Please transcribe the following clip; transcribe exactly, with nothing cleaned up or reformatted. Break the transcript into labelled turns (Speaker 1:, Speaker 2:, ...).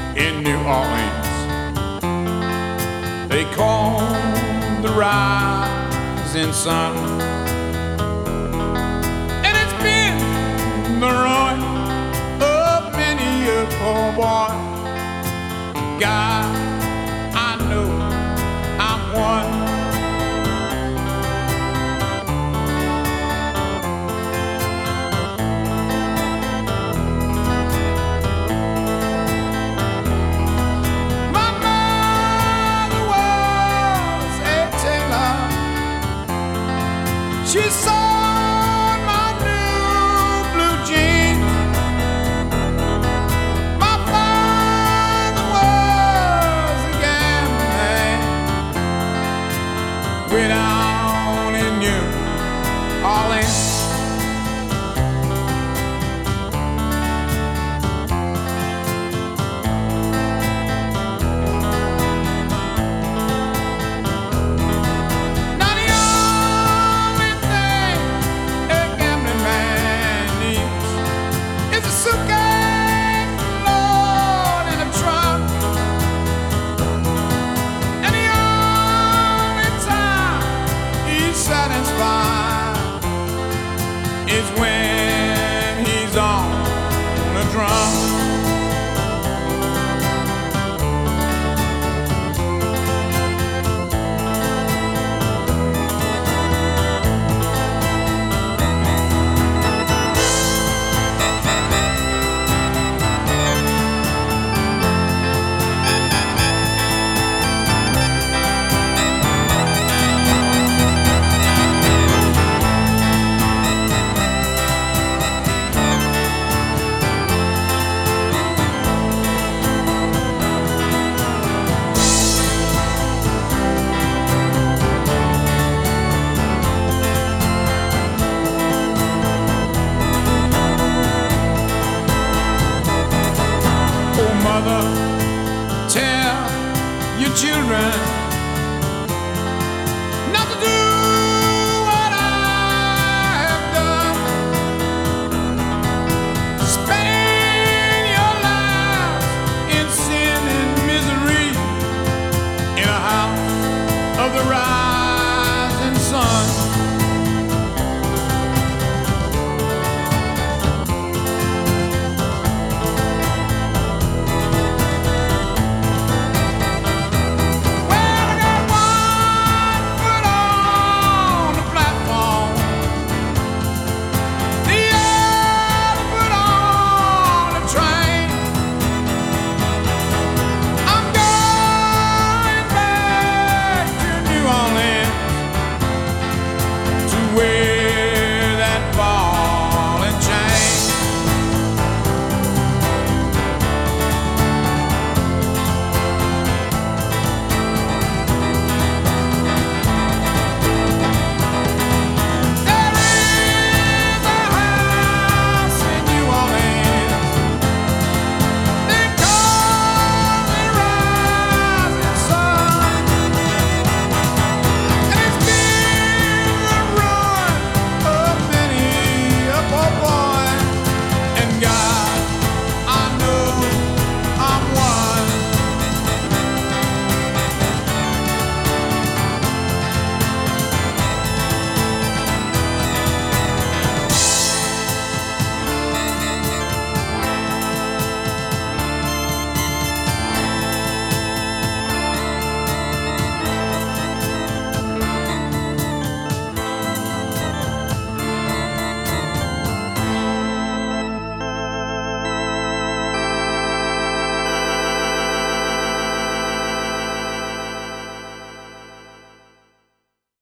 Speaker 1: in New Orleans. They call the rising sun, and it's been the ruin of many a poor boy. God, I know I'm one. She sewed my new blue jeans. My father was a gambling man way down in New Orleans. Is when he's on the drum. Mother, tell your children